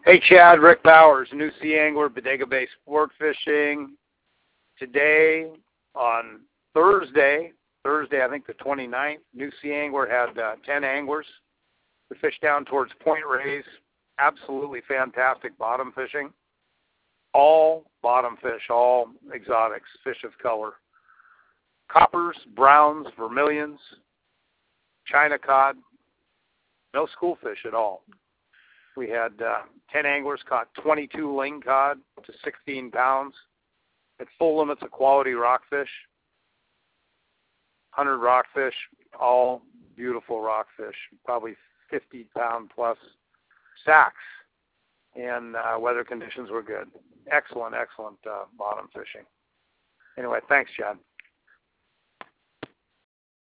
Hey Chad, Rick Bowers, New Sea Angler, Bodega Bay Sport Fishing. Today, on Thursday, I think the 29th, New Sea Angler had 10 anglers. We fished down towards Point Reyes. Absolutely fantastic bottom fishing. All bottom fish, all exotics, fish of color. Coppers, browns, vermilions, China cod, no schoolfish at all. We had 10 anglers caught 22 ling cod to 16 pounds at full limits of quality rockfish. 100 rockfish, all beautiful rockfish, probably 50-pound plus sacks, and weather conditions were good. Excellent bottom fishing. Anyway, thanks, Chad.